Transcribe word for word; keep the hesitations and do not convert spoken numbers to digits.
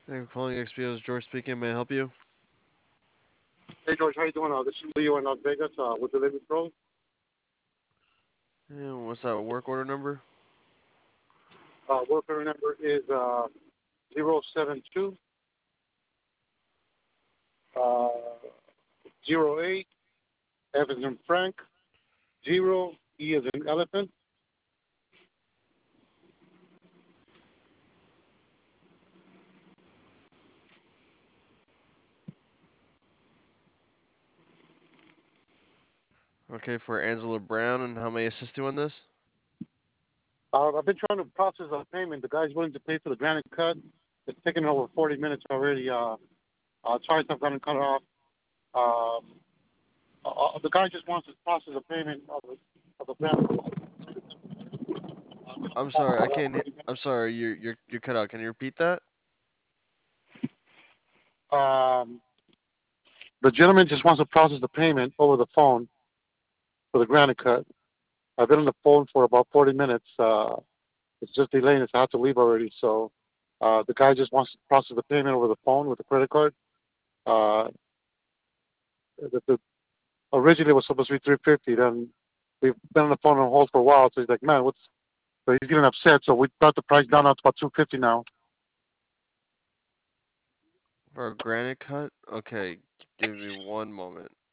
Thank you for calling X P O's George speaking. May I help you? Hey George, how you doing? Uh, this is Leo in Las Vegas uh, with Delivery Pro. Yeah, what's that work order number? Uh, worker number is uh, zero seven two uh, zero eight F as in Frank, zero E as in elephant. Okay, for Angela Brown, and how may I assist you on this? Uh, I've been trying to process a payment. The guy's willing to pay for the granite cut. It's taken over forty minutes already. Uh, uh, sorry, I've gotten cut off. Um, uh, uh, the guy just wants to process a payment of the, of the granite. I'm sorry, I can't. he- I'm sorry, you're you're you're cut out. Can you repeat that? Um, the gentleman just wants to process the payment over the phone for the granite cut. I've been on the phone for about forty minutes. Uh, it's just delaying. It's I have to leave already. So uh, the guy just wants to process the payment over the phone with the credit card. Uh, the, the, originally it was supposed to be three fifty. Then we've been on the phone on hold for a while. So he's like, man, what's? So he's getting upset. So we brought the price down to about two fifty now. For a granite cut? Okay, give me one moment.